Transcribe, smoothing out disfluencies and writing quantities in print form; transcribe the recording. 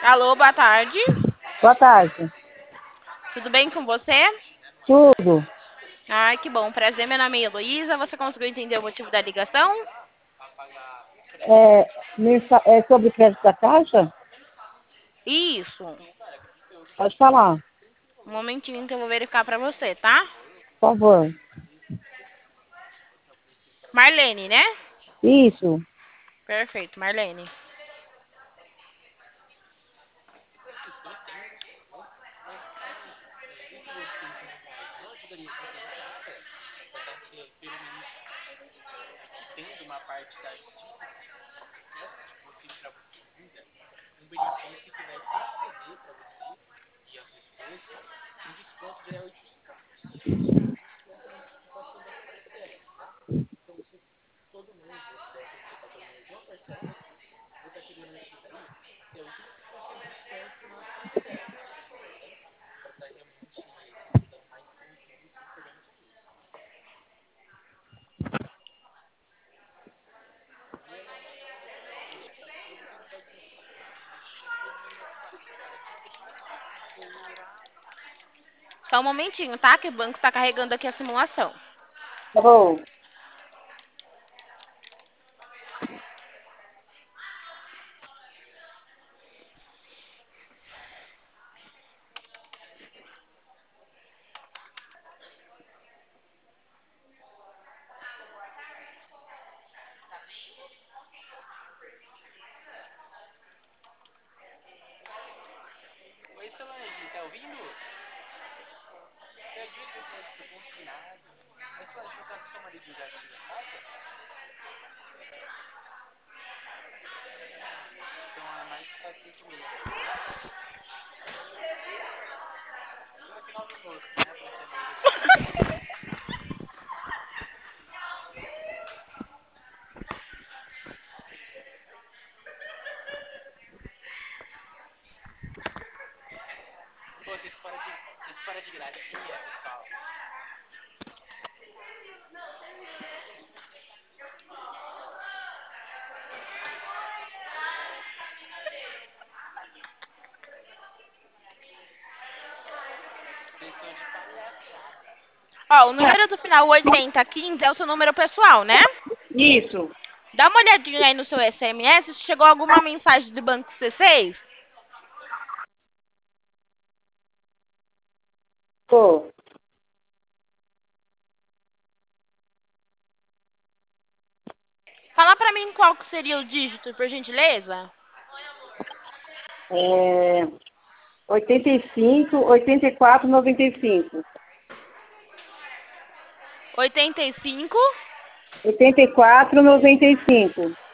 Alô, boa tarde. Boa tarde. Tudo bem com você? Tudo. Ai, que bom. Prazer, meu nome é Heloísa. Você conseguiu entender o motivo da ligação? É sobre crédito da Caixa? Isso. Pode falar, Um momentinho que eu vou verificar pra você, tá? por favor. Marlene, né? Isso. Perfeito, Marlene. Só um momentinho, tá? Que o banco está carregando aqui a simulação. Tá bom. Ó, o número do final 8015 é o seu número pessoal, né? Isso. Dá uma olhadinha aí no seu SMS se chegou alguma mensagem do Banco C6. Tô. Fala pra mim qual que seria o dígito, por gentileza. 85, 84, 95. 85. 84, 95.